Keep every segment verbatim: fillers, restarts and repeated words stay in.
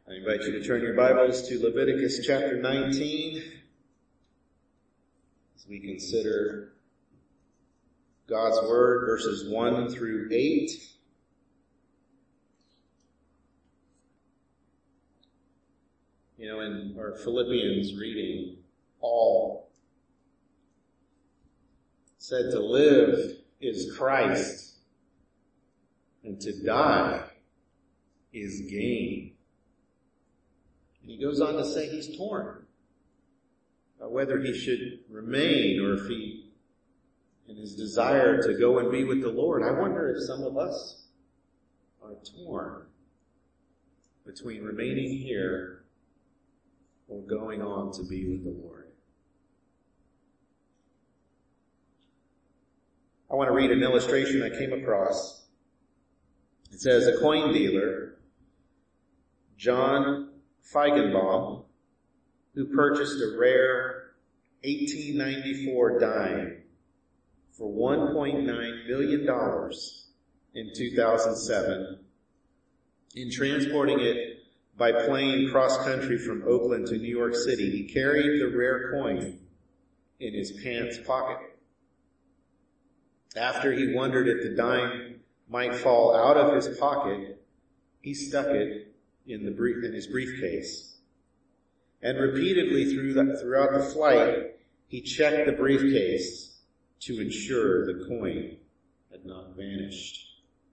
I invite you to turn your Bibles to Leviticus chapter nineteen as we consider God's Word, verses one through eight. You know, in our Philippians reading, Paul said to live is Christ, and to die is gain. And he goes on to say he's torn about whether he should remain or if he, in his desire to go and be with the Lord. I wonder if some of us are torn between remaining here or going on to be with the Lord. I want to read an illustration I came across. It says, a coin dealer, John Feigenbaum, who purchased a rare eighteen ninety-four dime for one point nine million dollars in two thousand seven, in transporting it by plane cross-country from Oakland to New York City, he carried the rare coin in his pants pocket. After he wondered if the dime might fall out of his pocket, he stuck it in the brief, in his briefcase. And repeatedly through the, throughout the flight, he checked the briefcase to ensure the coin had not vanished.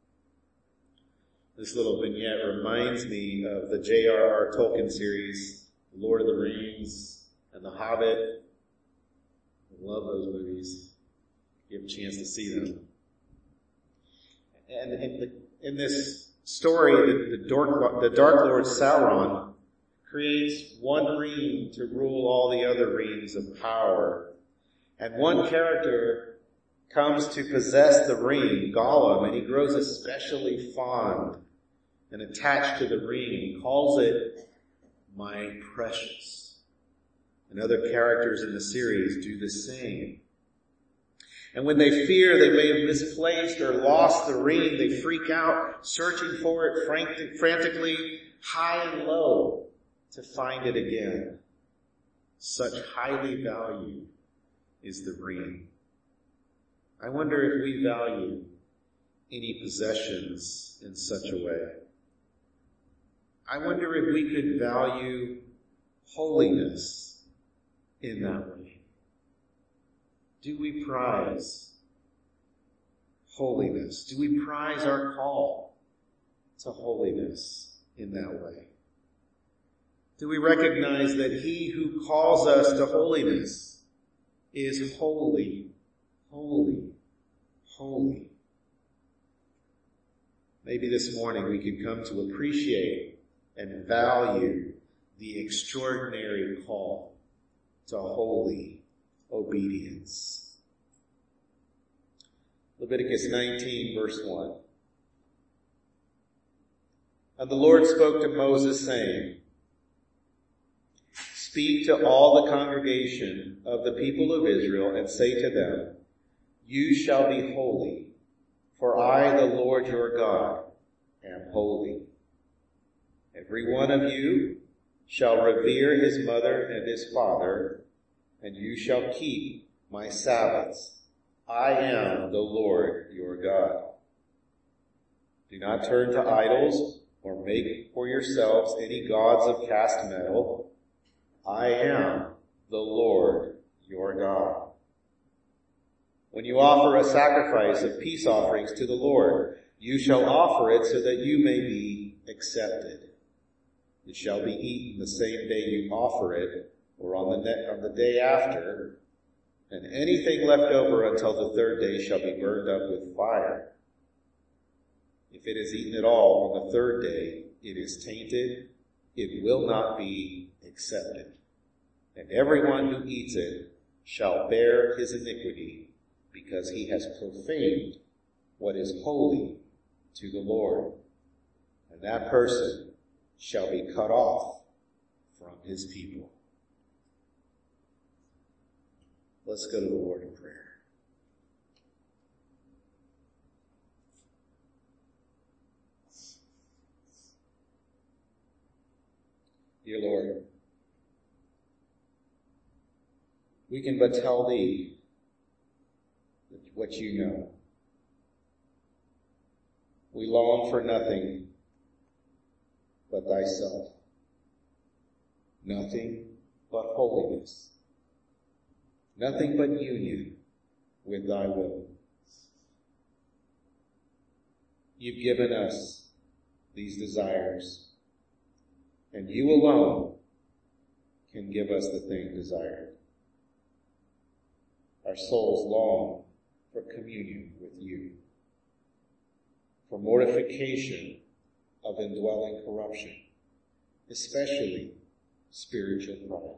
This little vignette reminds me of the J R R Tolkien series, Lord of the Rings and The Hobbit. I love those movies. You have a chance to see them. And in, the, in this story, the, the, Dark, the Dark Lord Sauron creates one ring to rule all the other rings of power. And one character comes to possess the ring, Gollum, and he grows especially fond and attached to the ring. He calls it my precious. And other characters in the series do the same. And when they fear they may have misplaced or lost the ring, they freak out, searching for it frantic, frantically, high and low, to find it again. Such highly valued is the ring. I wonder if we value any possessions in such a way. I wonder if we could value holiness in that way. Do we prize holiness? Do we prize our call to holiness in that way? Do we recognize that he who calls us to holiness is holy, holy, holy? Maybe this morning we can come to appreciate and value the extraordinary call to holy obedience. Leviticus nineteen, verse one. And the Lord spoke to Moses, saying, speak to all the congregation of the people of Israel and say to them, you shall be holy, for I, the Lord your God, am holy. Every one of you shall revere his mother and his father, and you shall keep my Sabbaths. I am the Lord your God. Do not turn to idols or make for yourselves any gods of cast metal. I am the Lord your God. When you offer a sacrifice of peace offerings to the Lord, you shall offer it so that you may be accepted. It shall be eaten the same day you offer it, or on the, ne- on the day after, and anything left over until the third day shall be burned up with fire. If it is eaten at all on the third day, it is tainted, it will not be accepted. And everyone who eats it shall bear his iniquity, because he has profaned what is holy to the Lord. And that person shall be cut off from his people. Let's go to the Lord in prayer. Dear Lord, we can but tell thee what you know. We long for nothing but thyself. Nothing but holiness. Nothing but union with thy will. You've given us these desires, and you alone can give us the thing desired. Our souls long for communion with you, for mortification of indwelling corruption, especially spiritual pride.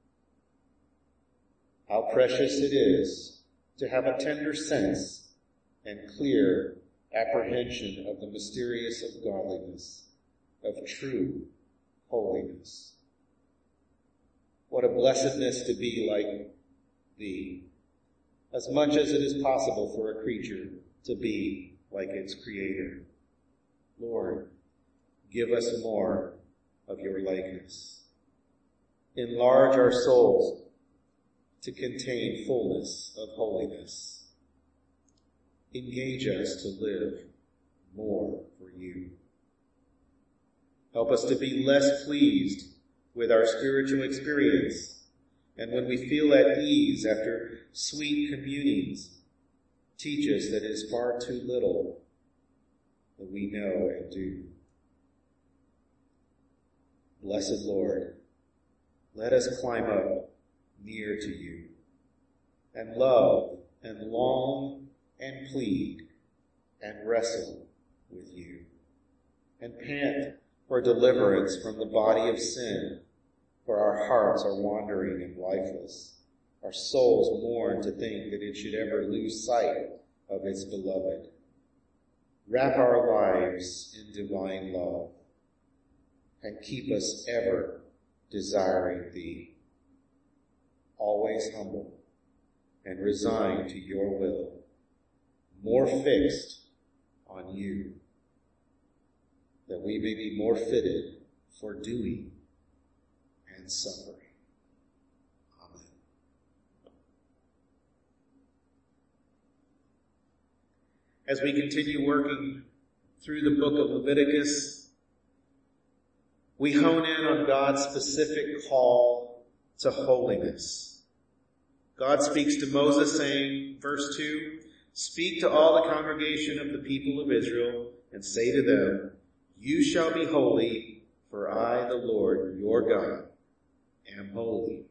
How precious it is to have a tender sense and clear apprehension of the mysterious of godliness, of true holiness. What a blessedness to be like thee, as much as it is possible for a creature to be like its creator. Lord, give us more of your likeness. Enlarge our souls to contain fullness of holiness. Engage us to live more for you. Help us to be less pleased with our spiritual experience, and when we feel at ease after sweet communings, teach us that it is far too little that we know and do. Blessed Lord, let us climb up near to you and love and long and plead and wrestle with you and pant for deliverance from the body of sin, for our hearts are wandering and lifeless. Our souls mourn to think that it should ever lose sight of its beloved. Wrap our lives in divine love and keep us ever desiring thee, always humble and resigned to your will, more fixed on you, that we may be more fitted for doing and suffering. Amen. As we continue working through the book of Leviticus, we hone in on God's specific call to holiness. God speaks to Moses saying, verse two, "Speak to all the congregation of the people of Israel and say to them, you shall be holy, for I, the Lord, your God, am holy."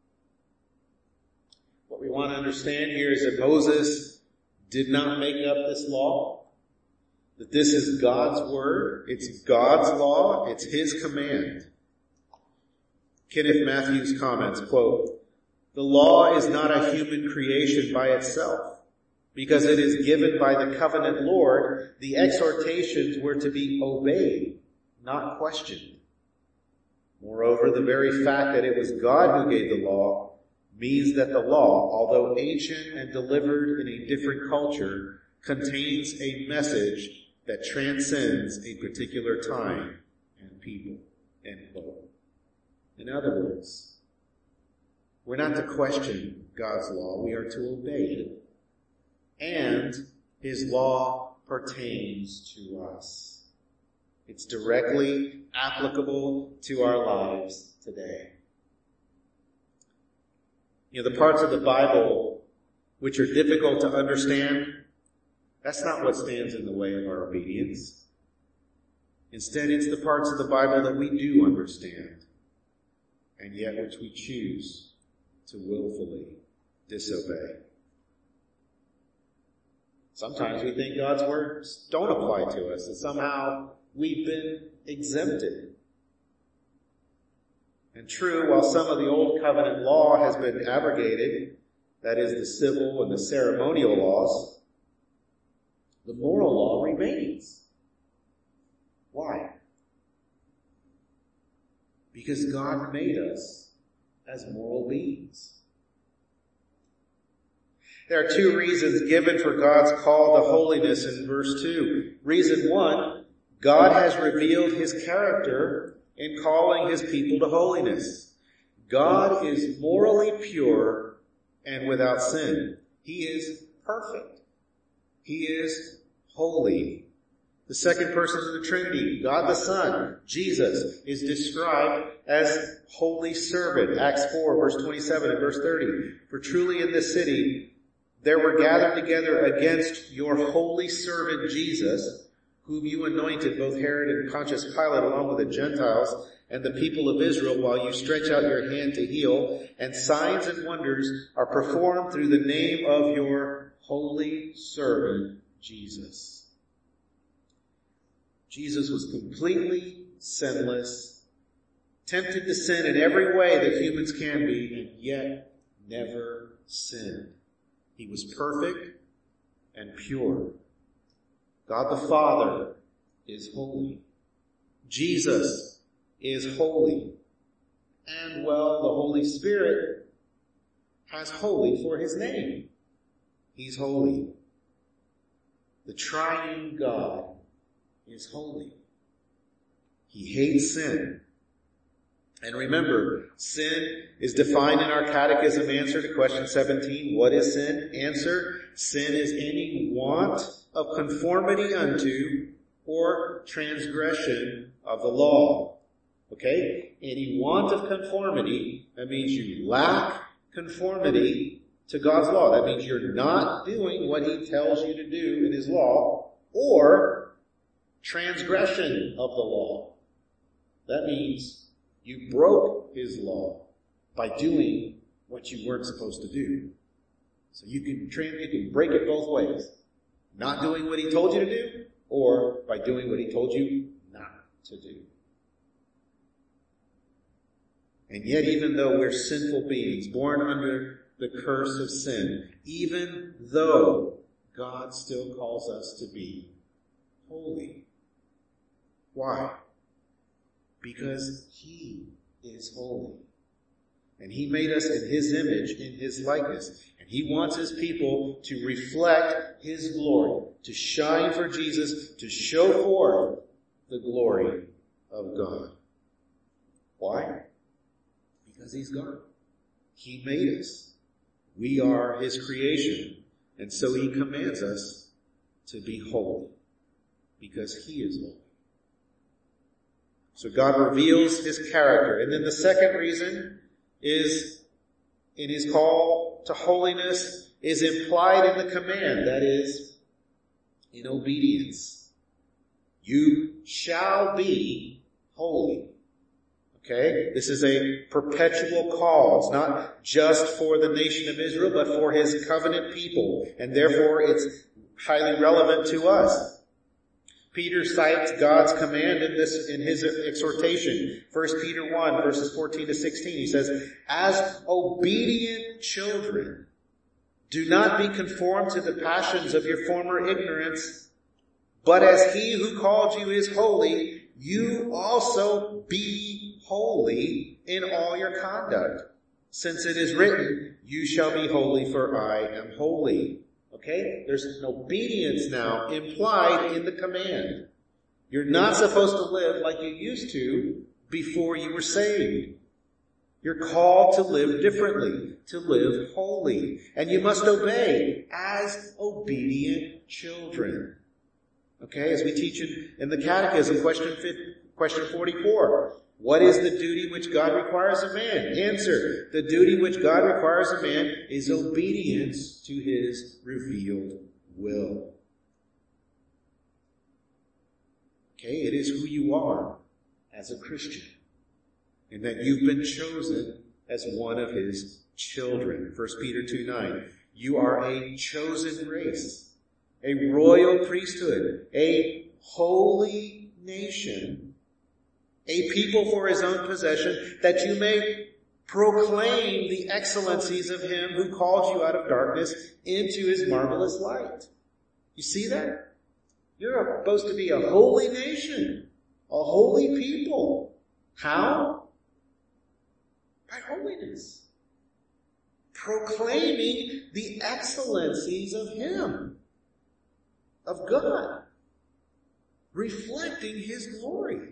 What we want to understand here is that Moses did not make up this law, that this is God's word, it's God's law, it's his command. Kenneth Matthews comments, quote, "The law is not a human creation by itself. Because it is given by the covenant Lord, the exhortations were to be obeyed, not questioned. Moreover, the very fact that it was God who gave the law means that the law, although ancient and delivered in a different culture, contains a message that transcends a particular time and people." End quote. In other words, we're not to question God's law, we are to obey it. And his law pertains to us. It's directly applicable to our lives today. You know, the parts of the Bible which are difficult to understand, that's not what stands in the way of our obedience. Instead, it's the parts of the Bible that we do understand, and yet which we choose to willfully disobey. Sometimes we think God's words don't apply to us, and somehow we've been exempted. And true, while some of the old covenant law has been abrogated, that is the civil and the ceremonial laws, the moral law remains. Why? Because God made us as moral beings. There are two reasons given for God's call to holiness in verse two. Reason one, God has revealed his character in calling his people to holiness. God is morally pure and without sin. He is perfect. He is holy. The second person of the Trinity, God the Son, Jesus, is described as holy servant. Acts four, verse twenty-seven and verse thirty. For truly in this city there were gathered together against your holy servant Jesus, whom you anointed, both Herod and Pontius Pilate, along with the Gentiles and the people of Israel, while you stretch out your hand to heal, and signs and wonders are performed through the name of your holy servant Jesus. Jesus was completely sinless, tempted to sin in every way that humans can be, and yet never sinned. He was perfect and pure. God the Father is holy. Jesus is holy. And, well, the Holy Spirit has holy for his name. He's holy. The triune God is holy. He hates sin. And remember, sin is defined in our catechism answer to question seventeen. What is sin? Answer, sin is any want of conformity unto or transgression of the law. Okay? Any want of conformity, that means you lack conformity to God's law. That means you're not doing what he tells you to do in his law, or transgression of the law. That means you broke his law by doing what you weren't supposed to do. So you can, you can break it both ways. Not doing what he told you to do, or by doing what he told you not to do. And yet, even though we're sinful beings, born under the curse of sin, even though God still calls us to be holy. Why? Because he is holy. And he made us in his image, in his likeness. And he wants his people to reflect his glory, to shine for Jesus, to show forth the glory of God. Why? Because he's God. He made us. We are his creation. And so he commands us to be holy, because he is holy. So God reveals his character. And then the second reason is, in his call to holiness, is implied in the command. That is, in obedience. You shall be holy. Okay? This is a perpetual call. It's not just for the nation of Israel, but for his covenant people. And therefore it's highly relevant to us. Peter cites God's command in this, in his exhortation. First Peter one, verses fourteen to sixteen. He says, as obedient children, do not be conformed to the passions of your former ignorance, but as he who called you is holy, you also be holy in all your conduct. Since it is written, you shall be holy, for I am holy. Okay? There's an obedience now implied in the command. You're not supposed to live like you used to before you were saved. You're called to live differently, to live holy. And you must obey as obedient children. Okay? As we teach in, in the catechism, question, question forty-four. What is the duty which God requires of man? Answer. The duty which God requires of man is obedience to his revealed will. Okay, it is who you are as a Christian. And that you've been chosen as one of his children. First Peter two nine. You are a chosen race, a royal priesthood, a holy nation, a people for his own possession, that you may proclaim the excellencies of him who called you out of darkness into his marvelous light. You see that? You're supposed to be a holy nation, a holy people. How? By holiness. Proclaiming the excellencies of him, of God. reflecting his glory.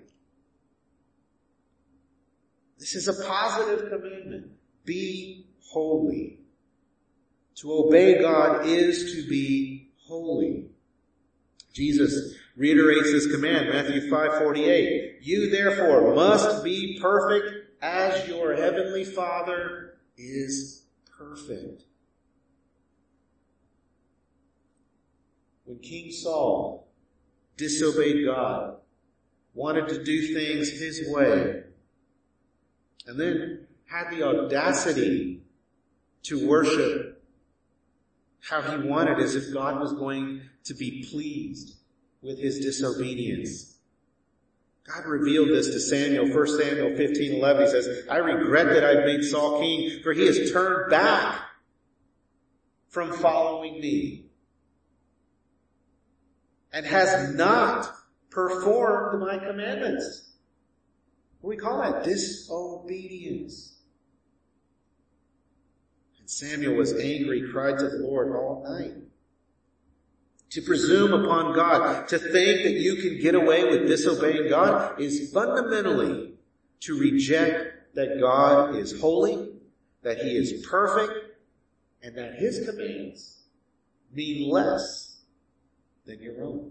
This is a positive commandment. Be holy. To obey God is to be holy. Jesus reiterates this command, Matthew five forty-eight. You therefore must be perfect as your heavenly Father is perfect. When King Saul disobeyed God, wanted to do things his way, and then had the audacity to worship how he wanted, as if God was going to be pleased with his disobedience. God revealed this to Samuel, First Samuel fifteen eleven. He says, I regret that I've made Saul king, for he has turned back from following me and has not performed my commandments. We call that disobedience. And Samuel was angry, cried to the Lord all night. To presume upon God, to think that you can get away with disobeying God, is fundamentally to reject that God is holy, that he is perfect, and that his commands mean less than your own.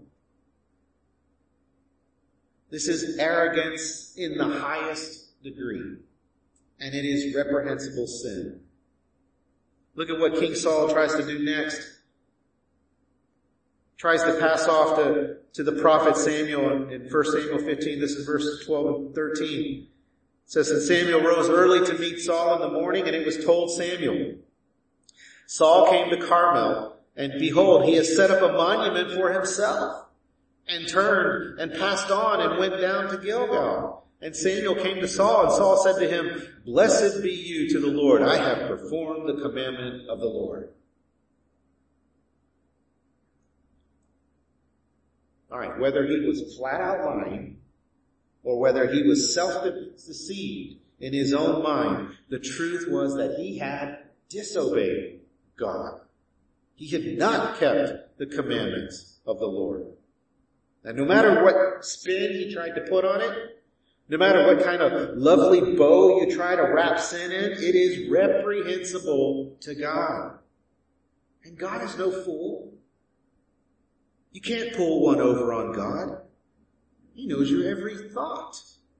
This is arrogance in the highest degree, and it is reprehensible sin. Look at what King Saul tries to do next. Tries to pass off to, to the prophet Samuel in First Samuel fifteen. This is verses twelve and thirteen. It says, and Samuel rose early to meet Saul in the morning, and it was told Samuel, Saul came to Carmel, and behold, he has set up a monument for himself, and turned and passed on and went down to Gilgal. And Samuel came to Saul, and Saul said to him, blessed be you to the Lord. I have performed the commandment of the Lord. All right, whether he was flat out lying or whether he was self-deceived in his own mind, the truth was that he had disobeyed God. He had not kept the commandments of the Lord. And no matter what spin he tried to put on it, no matter what kind of lovely bow you try to wrap sin in, it is reprehensible to God. And God is no fool. You can't pull one over on God. He knows your every thought.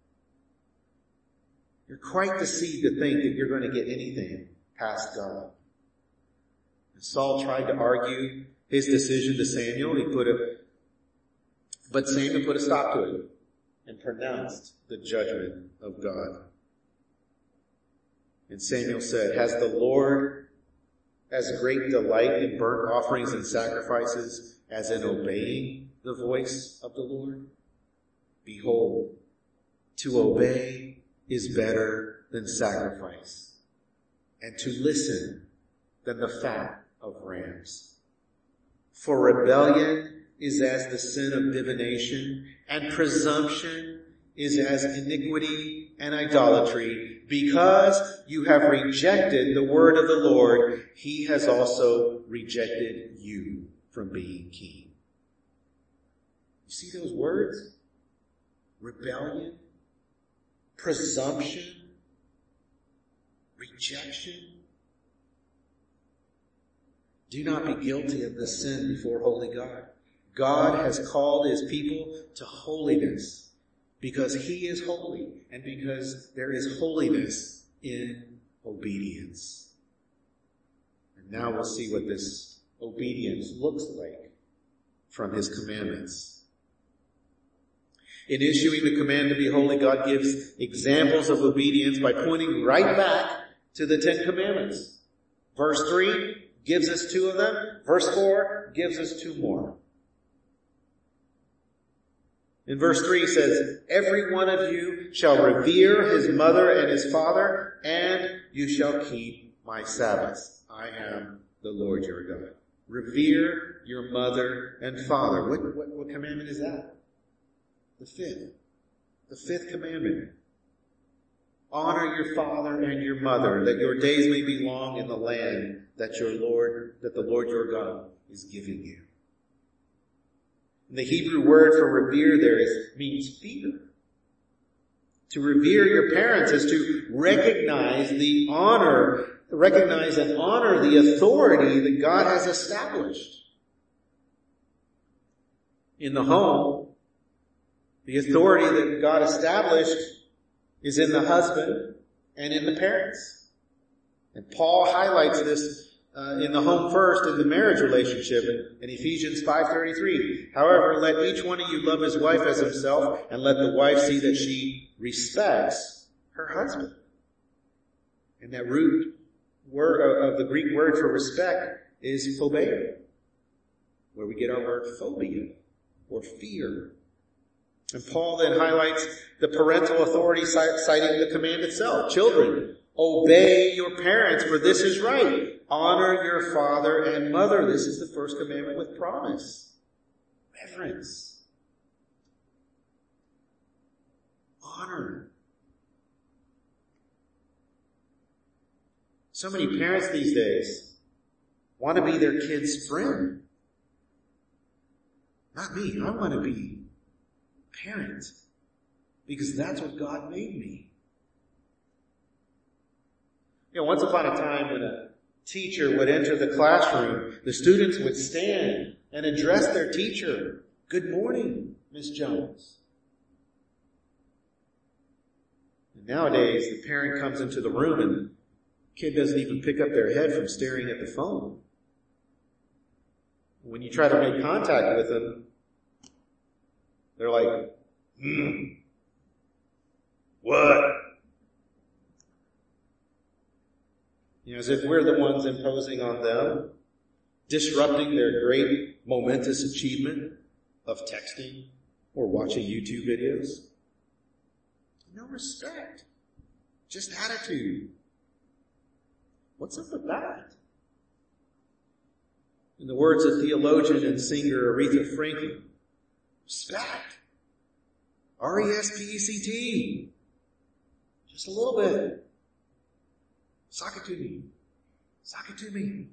You're quite deceived to think that you're going to get anything past God. And Saul tried to argue his decision to Samuel. He put a, but Samuel put a stop to it and pronounced the judgment of God. And Samuel said, has the Lord as great delight in burnt offerings and sacrifices as in obeying the voice of the Lord? Behold, to obey is better than sacrifice, and to listen than the fat of rams. For rebellion is as the sin of divination, and presumption is as iniquity and idolatry. Because you have rejected the word of the Lord, he has also rejected you from being king. You see those words? Rebellion, presumption, rejection. Do not be guilty of this sin before holy God. God has called his people to holiness because he is holy and because there is holiness in obedience. And now we'll see what this obedience looks like from his commandments. In issuing the command to be holy, God gives examples of obedience by pointing right back to the Ten Commandments. Verse three gives us two of them. Verse four gives us two more. In verse three he says, every one of you shall revere his mother and his father, and you shall keep my Sabbaths. I am the Lord your God. Revere your mother and father. What, what, what commandment is that? The fifth. The fifth commandment. Honor your father and your mother, that your days may be long in the land that your Lord, that the Lord your God is giving you. The Hebrew word for revere there is, means fear. To revere your parents is to recognize the honor, recognize and honor the authority that God has established. In the home, the authority that God established is in the husband and in the parents. And Paul highlights this uh, in the home first, in the marriage relationship, in, in Ephesians five thirty-three. However, let each one of you love his wife as himself, and let the wife see that she respects her husband. And that root word of the Greek word for respect is phobia, where we get our word phobia, or fear. And Paul then highlights the parental authority, citing the command itself. Children, obey your parents, for this is right. Honor your father and mother. This is the first commandment with promise. Reverence. Honor. So many parents these days want to be their kid's friend. Not me. I want to be parent, because that's what God made me. You know, once upon a time when a teacher would enter the classroom, the students would stand and address their teacher. Good morning, Miss Jones. And nowadays, the parent comes into the room and the kid doesn't even pick up their head from staring at the phone. When you try to make contact with them, they're like, hmm, what? You know, as if we're the ones imposing on them, disrupting their great momentous achievement of texting or watching YouTube videos. No respect. Just attitude. What's up with that? In the words of theologian and singer Aretha Franklin, respect. R E S P E C T. Just a little bit. Sock it to me. Sock it to me.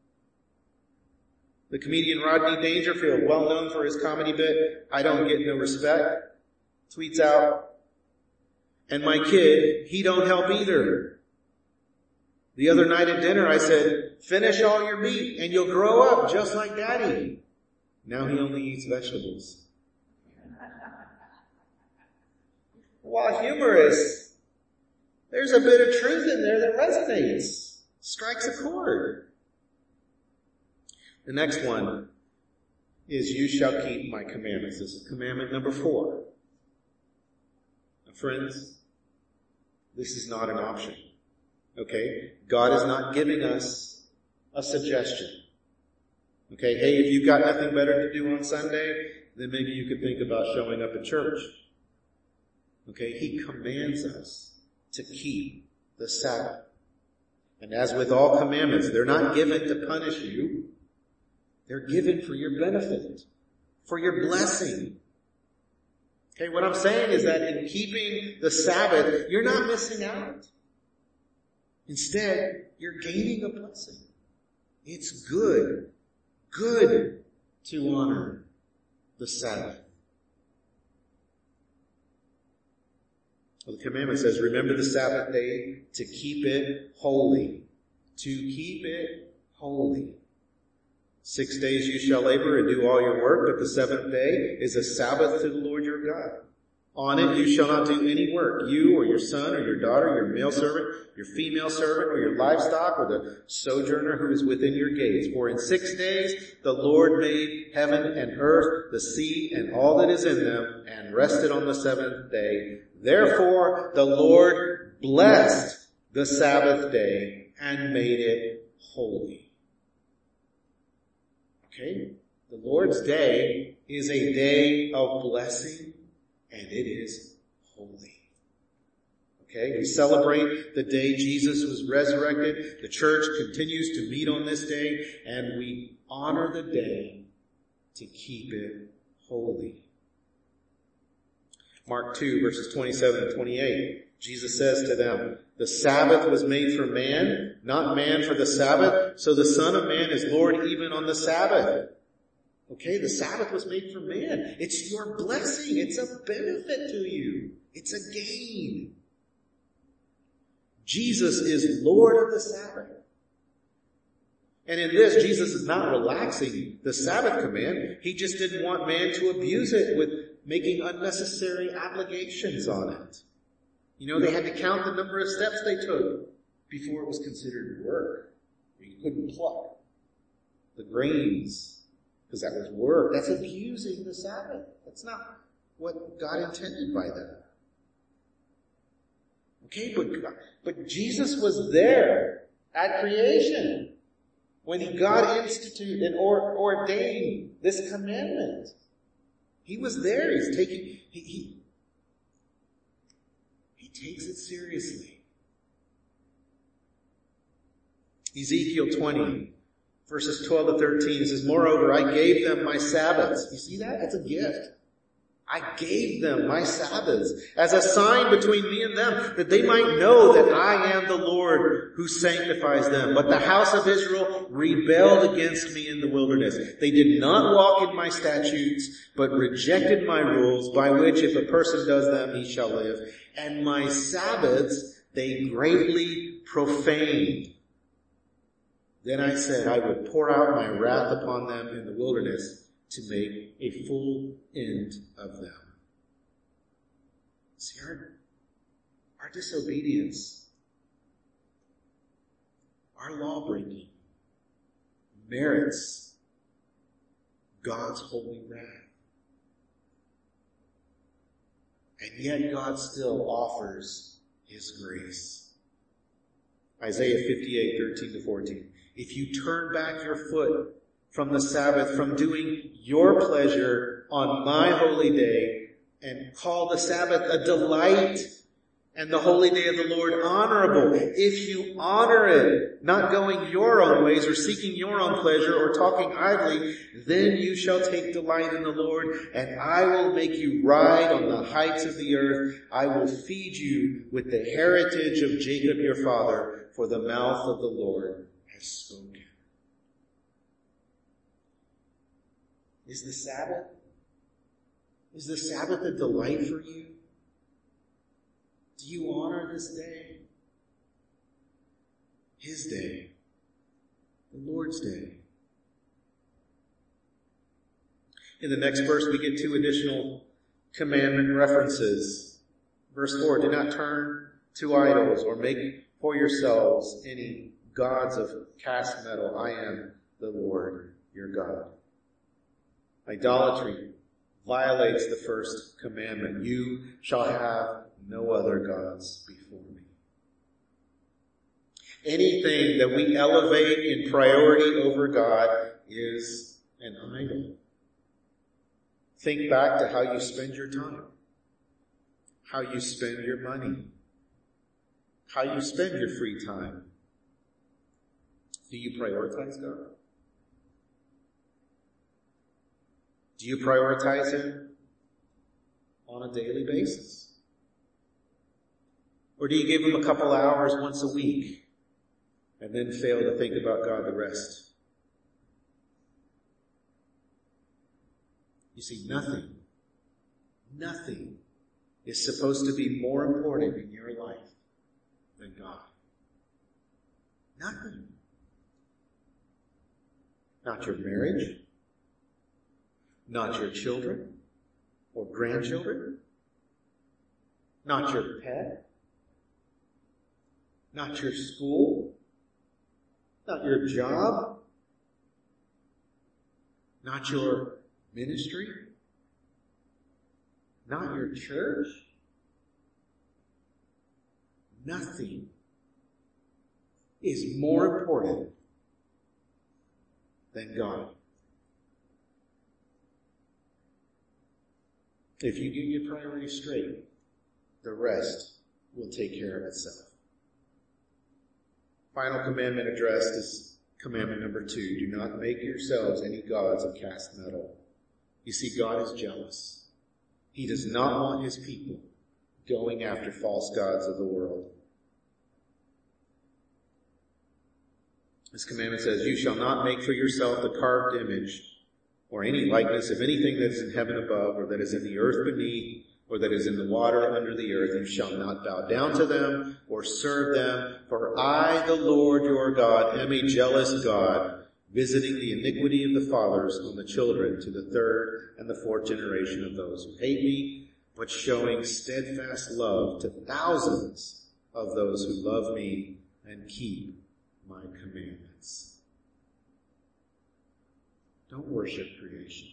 The comedian Rodney Dangerfield, well known for his comedy bit, I Don't Get No Respect, tweets out, and my kid, he don't help either. The other night at dinner I said, finish all your meat and you'll grow up just like daddy. Now he only eats vegetables. While humorous, there's a bit of truth in there that resonates, strikes a chord. The next one is, you shall keep my commandments. This is commandment number four. Now, friends, this is not an option. Okay? God is not giving us a suggestion. Okay? Hey, if you've got nothing better to do on Sunday, then maybe you could think about showing up at church. Okay? He commands us to keep the Sabbath. And as with all commandments, they're not given to punish you. They're given for your benefit, for your blessing. Okay, what I'm saying is that in keeping the Sabbath, you're not missing out. Instead, you're gaining a blessing. It's good, good to honor the Sabbath. Well, the commandment says, remember the Sabbath day to keep it holy. To keep it holy. Six days you shall labor and do all your work, but the seventh day is a Sabbath to the Lord your God. On it you shall not do any work, you or your son or your daughter, your male servant, your female servant, or your livestock, or the sojourner who is within your gates. For in six days the Lord made heaven and earth, the sea, and all that is in them, and rested on the seventh day. Therefore the Lord blessed the Sabbath day and made it holy. Okay? The Lord's day is a day of blessing, and it is holy. Okay? We celebrate the day Jesus was resurrected. The church continues to meet on this day, and we honor the day to keep it holy. Mark two, verses twenty-seven and twenty-eight. Jesus says to them, the Sabbath was made for man, not man for the Sabbath. So the Son of Man is Lord even on the Sabbath. Okay, the Sabbath was made for man. It's your blessing. It's a benefit to you. It's a gain. Jesus is Lord of the Sabbath. And in this, Jesus is not relaxing the Sabbath command. He just didn't want man to abuse it with making unnecessary obligations on it. You know, they had to count the number of steps they took before it was considered work. You couldn't pluck the grains because that was work. That's abusing the Sabbath. That's not what God intended by that. Okay, but, but Jesus was there at creation when God instituted and or, ordained this commandment. He was there. He's taking, he, he, he takes it seriously. Ezekiel twenty, verses twelve to thirteen says, "Moreover, I gave them my Sabbaths." You see that? That's a gift. I gave them my Sabbaths as a sign between me and them, that they might know that I am the Lord who sanctifies them. But the house of Israel rebelled against me in the wilderness. They did not walk in my statutes, but rejected my rules, by which if a person does them, he shall live. And my Sabbaths they greatly profaned. Then I said, I would pour out my wrath upon them in the wilderness to make a full end of them. See, our, our disobedience, our law breaking, merits God's holy wrath. And yet God still offers His grace. Isaiah fifty-eight, thirteen to fourteen. If you turn back your foot from the Sabbath, from doing your pleasure on my holy day, and call the Sabbath a delight and the holy day of the Lord honorable, if you honor it, not going your own ways or seeking your own pleasure or talking idly, then you shall take delight in the Lord, and I will make you ride on the heights of the earth. I will feed you with the heritage of Jacob your father, for the mouth of the Lord has spoken. Is the Sabbath, is the Sabbath a delight for you? Do you honor this day? His day. The Lord's day. In the next verse, we get two additional commandment references. Verse four, do not turn to idols or make for yourselves any gods of cast metal. I am the Lord your God. Idolatry violates the first commandment. You shall have no other gods before me. Anything that we elevate in priority over God is an idol. Think back to how you spend your time, how you spend your money, how you spend your free time. Do you prioritize God? Do you prioritize Him on a daily basis? Or do you give Him a couple hours once a week and then fail to think about God the rest? You see, nothing, nothing is supposed to be more important in your life than God. Nothing. Not your marriage, not your children or grandchildren, not your pet, not your school, not your job, not your ministry, not your church. Nothing is more important than God. If you get your priorities straight, the rest will take care of itself. Final commandment addressed is commandment number two. Do not make yourselves any gods of cast metal. You see, God is jealous. He does not want His people going after false gods of the world. This commandment says, you shall not make for yourself the carved image or any likeness of anything that is in heaven above, or that is in the earth beneath, or that is in the water under the earth. You shall not bow down to them or serve them, for I, the Lord your God, am a jealous God, visiting the iniquity of the fathers on the children to the third and the fourth generation of those who hate me, but showing steadfast love to thousands of those who love me and keep my commandments. Don't worship creation.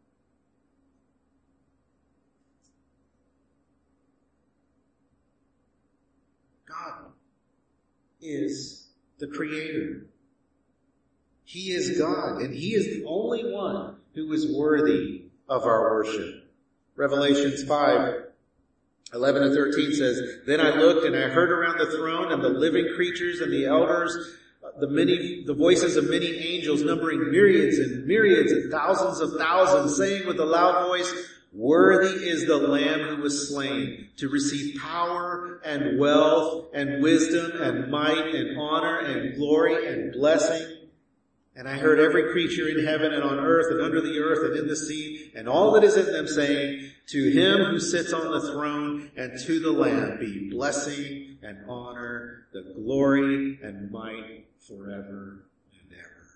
God is the Creator. He is God, and He is the only one who is worthy of our worship. Revelations five, eleven and thirteen says, Then I looked and I heard around the throne and the living creatures and the elders, the many, the voices of many angels numbering myriads and myriads and thousands of thousands, saying with a loud voice, Worthy is the Lamb who was slain to receive power and wealth and wisdom and might and honor and glory and blessing. And I heard every creature in heaven and on earth and under the earth and in the sea and all that is in them saying, To him who sits on the throne and to the Lamb be blessing and honor, the glory and might forever and ever.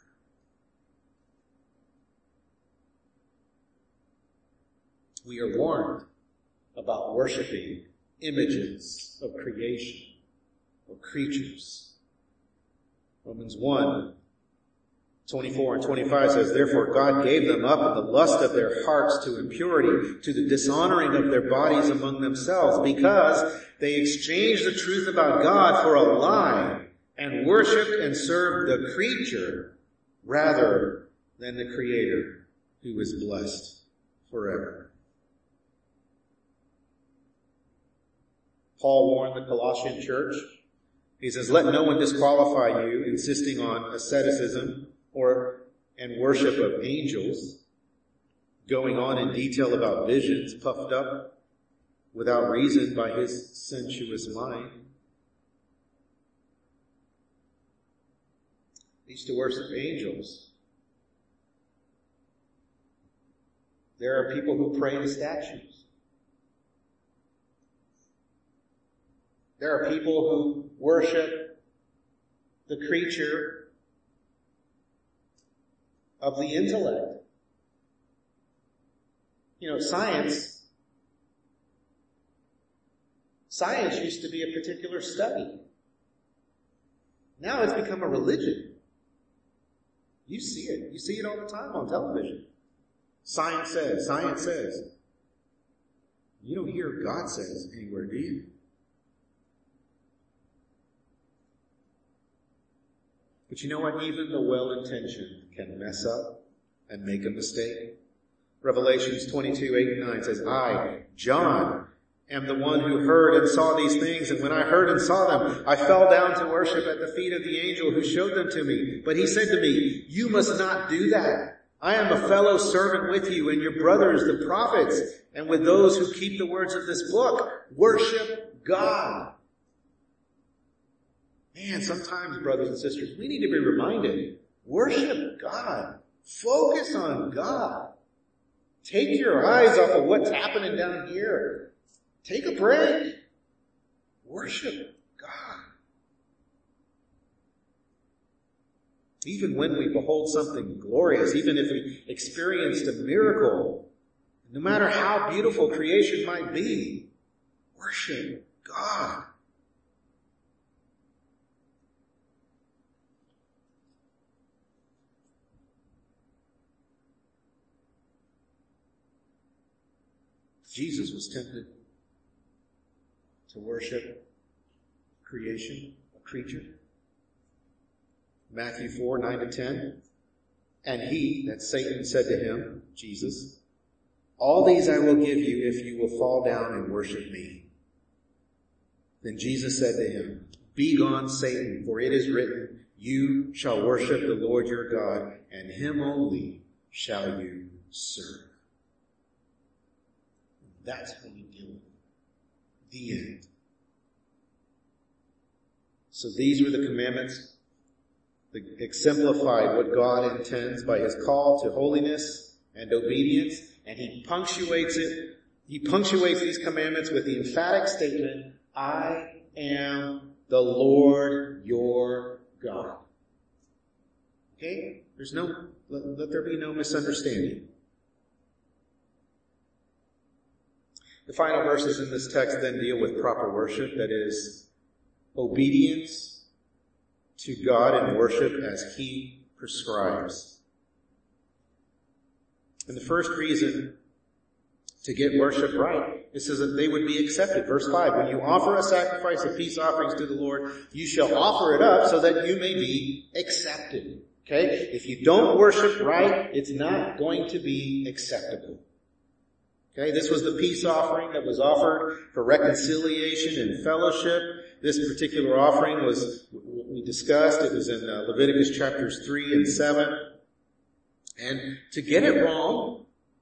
We are warned about worshiping images of creation or creatures. Romans one, twenty-four and twenty-five says, Therefore God gave them up in the lust of their hearts to impurity, to the dishonoring of their bodies among themselves, because they exchanged the truth about God for a lie, and worshipped and served the creature rather than the Creator, who is blessed forever. Paul warned the Colossian church. He says, Let no one disqualify you, insisting on asceticism or and worship of angels, going on in detail about visions, puffed up without reason by his sensuous mind. He used to worship angels. There are people who pray to statues. There are people who worship the creature of the intellect. You know, science, science used to be a particular study. Now it's become a religion. You see it. You see it all the time on television. Science says, science says. You don't hear God says anywhere, do you? But you know what? Even the well-intentioned can mess up and make a mistake. Revelations twenty-two, eight and nine says, I, John, am the one who heard and saw these things. And when I heard and saw them, I fell down to worship at the feet of the angel who showed them to me. But he said to me, You must not do that. I am a fellow servant with you and your brothers, the prophets, and with those who keep the words of this book. Worship God. Man, sometimes, brothers and sisters, we need to be reminded, worship God. Focus on God. Take your eyes off of what's happening down here. Take a break. Worship God. Even when we behold something glorious, even if we experienced a miracle, no matter how beautiful creation might be, worship God. Jesus was tempted to worship creation, a creature. Matthew four, nine to ten. And he, that's Satan, said to him, Jesus, all these I will give you if you will fall down and worship me. Then Jesus said to him, Be gone, Satan, for it is written, You shall worship the Lord your God, and him only shall you serve. That's how we deal with it. The end. So these were the commandments that exemplified what God intends by his call to holiness and obedience, and he punctuates it. He punctuates these commandments with the emphatic statement, I am the Lord your God. Okay? There's no, let, let there be no misunderstanding. The final verses in this text then deal with proper worship, that is, obedience to God and worship as he prescribes. And the first reason to get worship right is so that they would be accepted. Verse five, when you offer a sacrifice of peace offerings to the Lord, you shall offer it up so that you may be accepted. Okay? If you don't worship right, it's not going to be acceptable. Okay? This was the peace offering that was offered for reconciliation and fellowship. This particular offering was, we discussed, it was in Leviticus chapters three and seven. And to get it wrong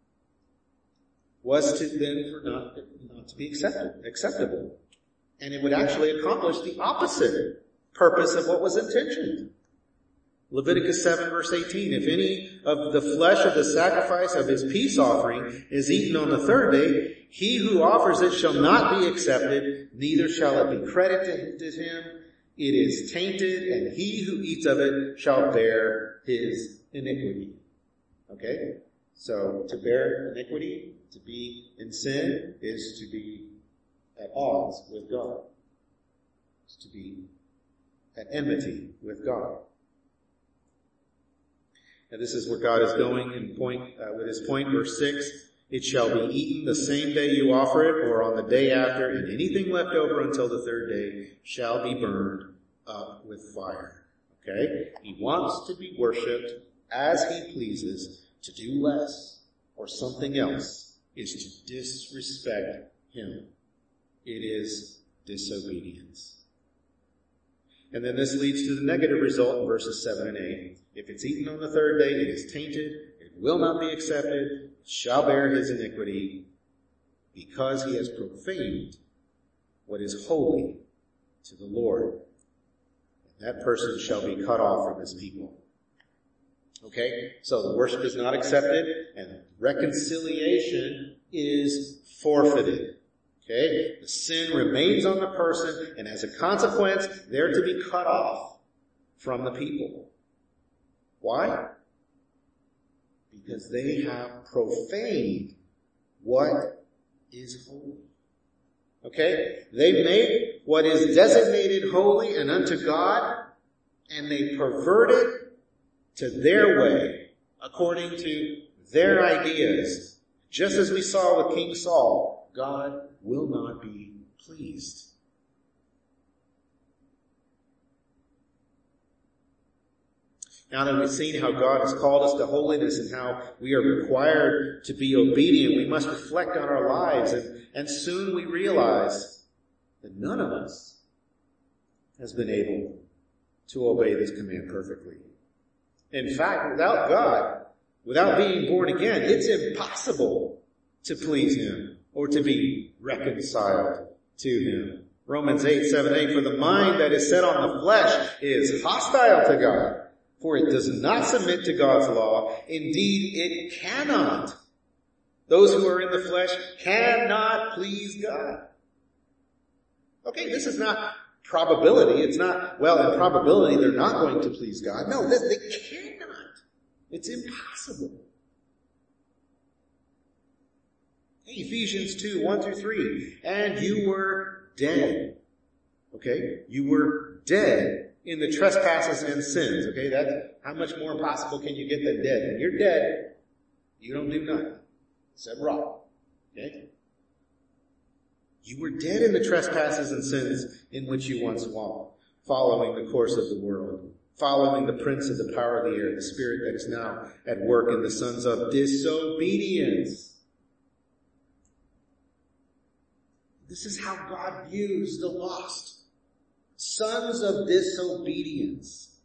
was to then for not, not to be accepted, acceptable. And it would actually accomplish the opposite purpose of what was intentioned. Leviticus seven verse eighteen, if any of the flesh of the sacrifice of his peace offering is eaten on the third day, he who offers it shall not be accepted, neither shall it be credited to him. It is tainted, and he who eats of it shall bear his iniquity. Okay? So, to bear iniquity, to be in sin, is to be at odds with God. It's to be at enmity with God. And this is where God is going in point, uh, with his point, verse six. It shall be eaten the same day you offer it, or on the day after, and anything left over until the third day shall be burned up with fire. Okay? He wants to be worshipped as he pleases. To do less or something else is to disrespect him. It is disobedience. And then this leads to the negative result in verses seven and eight. If it's eaten on the third day, it is tainted, it will not be accepted, shall bear his iniquity, because he has profaned what is holy to the Lord. And that person shall be cut off from his people. Okay? So the worship is not accepted, and reconciliation is forfeited. Okay? The sin remains on the person, and as a consequence, they're to be cut off from the people. Why? Because they have profaned what is holy. Okay? They made what is designated holy and unto God, and they pervert it to their way, according to their ideas. Just as we saw with King Saul, God will not be pleased. Now that we've seen how God has called us to holiness and how we are required to be obedient, we must reflect on our lives, and, and soon we realize that none of us has been able to obey this command perfectly. In fact, without God, without being born again, it's impossible to please him or to be reconciled to him. Romans eight, seven, eight, for the mind that is set on the flesh is hostile to God, for it does not submit to God's law. Indeed, it cannot. Those who are in the flesh cannot please God. Okay, this is not probability. It's not, well, in probability they're not going to please God. No, they, they cannot. It's impossible. Ephesians two, one through three. And you were dead. Okay? You were dead in the trespasses and sins. Okay? That's, how much more impossible can you get than dead? When you're dead, you don't do nothing except rot. Okay? You were dead in the trespasses and sins in which you once walked, following the course of the world, following the prince of the power of the air, the spirit that is now at work in the sons of disobedience. This is how God views the lost. Sons of disobedience,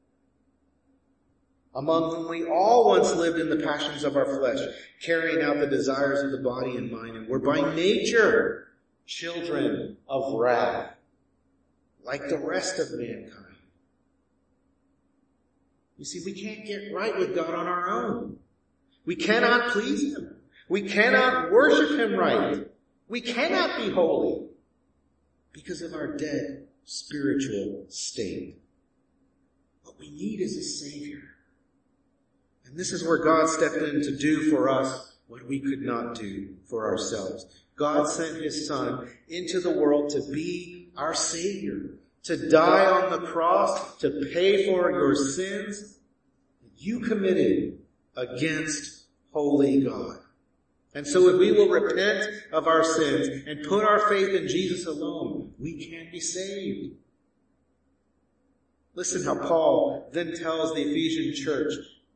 among whom we all once lived in the passions of our flesh, carrying out the desires of the body and mind, and were by nature children of wrath, like the rest of mankind. You see, we can't get right with God on our own. We cannot please him. We cannot worship him right. We cannot be holy because of our dead spiritual state. What we need is a Savior. And this is where God stepped in to do for us what we could not do for ourselves. God sent his Son into the world to be our Savior, to die on the cross, to pay for your sins that you committed against holy God. And so if we will repent of our sins and put our faith in Jesus alone, we can be saved. Listen how Paul then tells the Ephesian church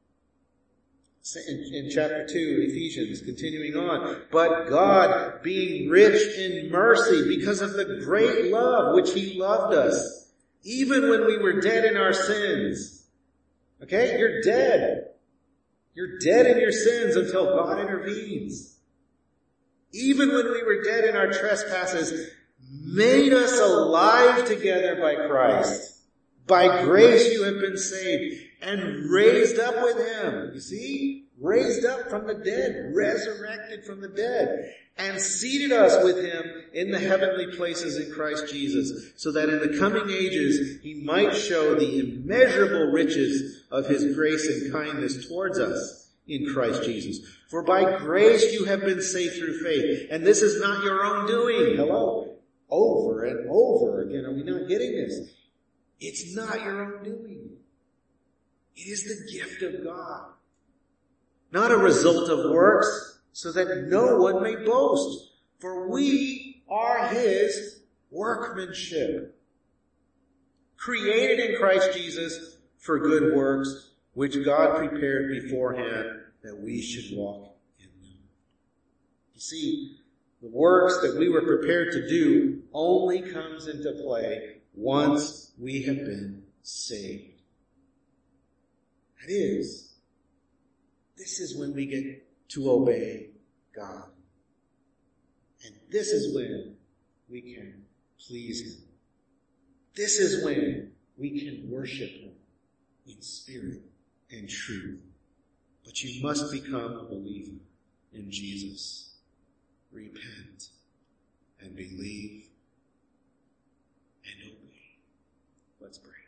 in, in chapter two, Ephesians, continuing on. But God, being rich in mercy because of the great love which he loved us, even when we were dead in our sins. Okay? You're dead. You're dead in your sins until God intervenes. Even when we were dead in our trespasses, made us alive together by Christ. By grace you have been saved and raised up with him. You see? Raised up from the dead, resurrected from the dead, and seated us with him in the heavenly places in Christ Jesus, so that in the coming ages he might show the immeasurable riches of his grace and kindness towards us in Christ Jesus. For by grace you have been saved through faith, and this is not your own doing. Hello? Over and over again. Are we not getting this? It's not your own doing. It is the gift of God. Not a result of works, so that no one may boast. For we are his workmanship, created in Christ Jesus for good works, which God prepared beforehand that we should walk in them. You see, the works that we were prepared to do only comes into play once we have been saved. That is, this is when we get to obey God. And this is when we can please him. This is when we can worship him in spirit and truth. But you must become a believer in Jesus. Repent and believe and obey. Let's pray.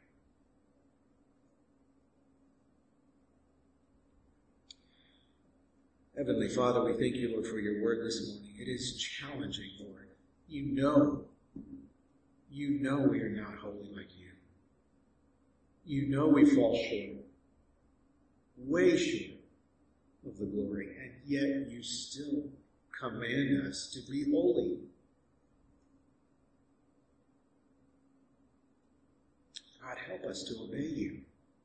Heavenly Father, we thank you, Lord, for your word this morning. It is challenging, Lord. You know, you know we are not holy like you. You know we fall short, way short of the glory, and yet you still command us to be holy. God, help us to obey you.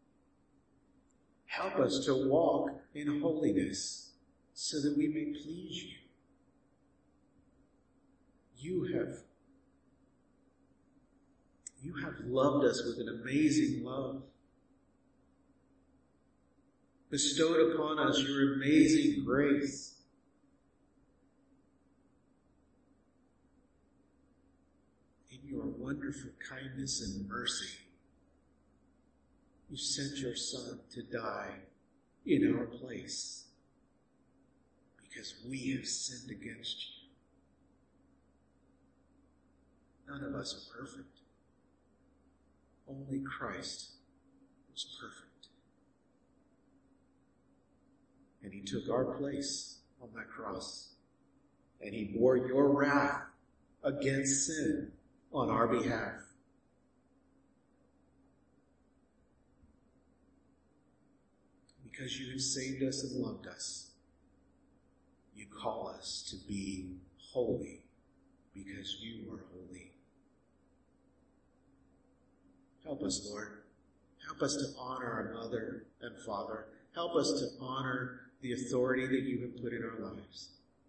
Help us to walk in holiness so that we may please you. You have, you have loved us with an amazing love. Bestowed upon us your amazing grace. In your wonderful kindness and mercy, you sent your Son to die in our place because we have sinned against you. None of us are perfect. Only Christ was perfect. And he took our place on that cross. And he bore your wrath against sin on our behalf. Because you have saved us and loved us, you call us to be holy because you are holy. Help us, Lord. Help us to honor our mother and father. Help us to honor the authority that you have put in our lives.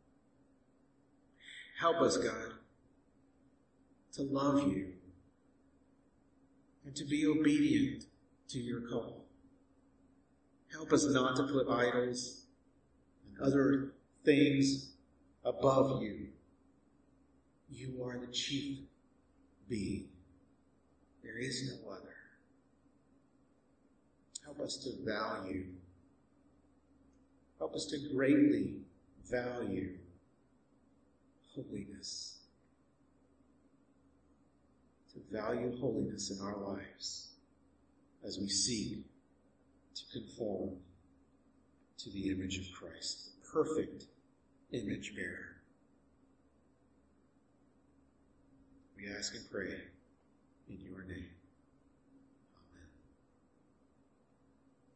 Help us, God, to love you and to be obedient to your call. Help us not to put idols and other things above you. You are the chief being. There is no other. Help us to value Help us to greatly value holiness. To value holiness in our lives as we seek to conform to the image of Christ, the perfect image bearer. We ask and pray in your name.